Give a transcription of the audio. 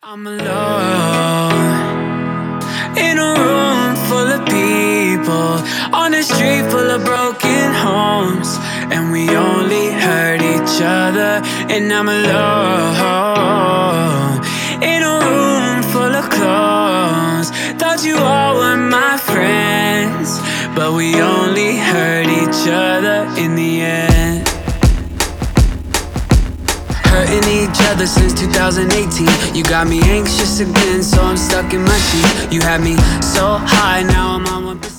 I'm alone in a room full of people, on a street full of broken homes, and we only hurt each other. And I'm alone in a room full of clones. Thought you all were my friends, but we only hurt each other in the end. Hurting each other since 2018. You got me anxious again, so I'm stuck in my seat. You had me so high, now I'm on 1%.